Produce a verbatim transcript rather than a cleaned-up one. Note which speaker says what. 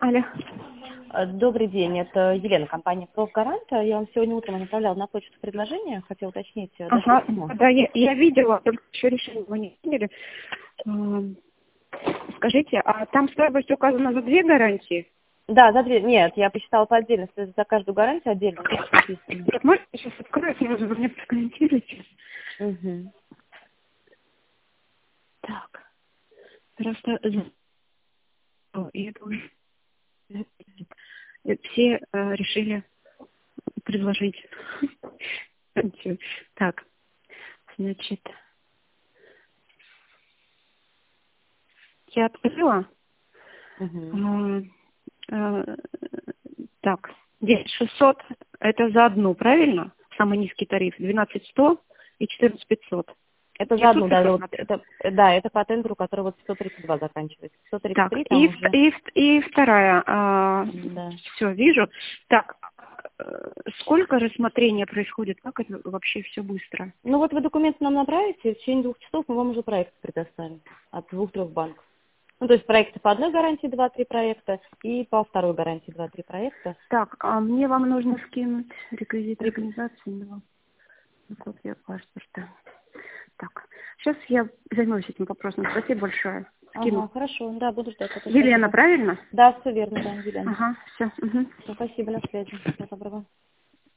Speaker 1: Алло.
Speaker 2: Э, Добрый день, это Елена, компания «Профгарант». Я вам сегодня утром направляла на почту предложение, хотела уточнить, э, дошло
Speaker 1: Ага,
Speaker 2: письмо?
Speaker 1: да, я, я видела, только еще решили его не видели. Эм, Скажите, а там стоимость указана за две гарантии?
Speaker 2: Да, за две. Нет, я посчитала по отдельности, за каждую гарантию отдельно здесь написано.
Speaker 1: Нет, можно я сейчас открою, сразу вы мне прокомментируете?
Speaker 2: Мгм.
Speaker 1: Так, просто за- О, и это уже э, все э, решили предложить. Так, значит, я открыла.
Speaker 2: Мгм.
Speaker 1: М, э, Так, девять шестьсот это за одну, правильно? Самый низкий тариф, двенадцать сто и четырнадцать пятьсот.
Speaker 2: Это
Speaker 1: Я
Speaker 2: за одну,
Speaker 1: тут
Speaker 2: да,
Speaker 1: цифры
Speaker 2: вот
Speaker 1: смотрю.
Speaker 2: это, э, да, это по тендеру, который вот сто тридцать два заканчивается. сто тридцать
Speaker 1: Так,
Speaker 2: три там
Speaker 1: и, в-
Speaker 2: уже,
Speaker 1: и, в- и вторая,
Speaker 2: да.
Speaker 1: все, вижу. Так, э, сколько рассмотрения происходит? Как это вообще все быстро?
Speaker 2: Ну вот вы документы нам направите, в течение двух часов мы вам уже проект предоставим от двух-трех банков. Ну, то есть проекты по одной гарантии, два-три проекта, и по второй гарантии два-три проекта.
Speaker 1: Так, а мне вам нужно скинуть реквизиты
Speaker 2: Рек-
Speaker 1: организации, да, копия паспорта. Так, сейчас я займусь этим вопросом. Спасибо большое.
Speaker 2: Ага,
Speaker 1: Скину.
Speaker 2: хорошо, да, буду ждать. Это
Speaker 1: Елена,
Speaker 2: спасибо.
Speaker 1: правильно?
Speaker 2: Да, все верно, да, Елена.
Speaker 1: Ага, все.
Speaker 2: Спасибо, на связи. Всего доброго.